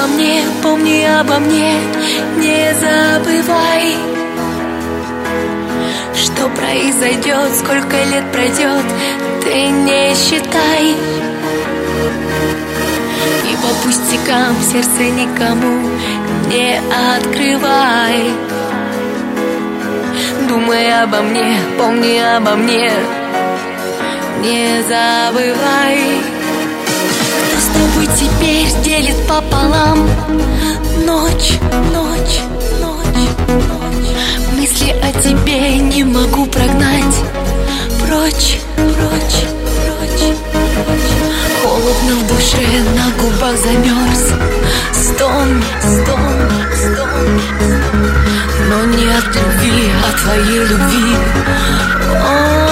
мне, помни обо мне, не забывай. Что произойдет, сколько лет пройдет, ты не считай. И по пустякам сердце никому не открывай. Думай обо мне, помни обо мне, не забывай. Кто с тобой теперь делит пополам ночь, ночь, ночь, ночь? Мысли о тебе не могу прогнать прочь, прочь, прочь, прочь. Холодно в душе, на губах замерз стон, стон, стон. Но не от любви, а твоей любви.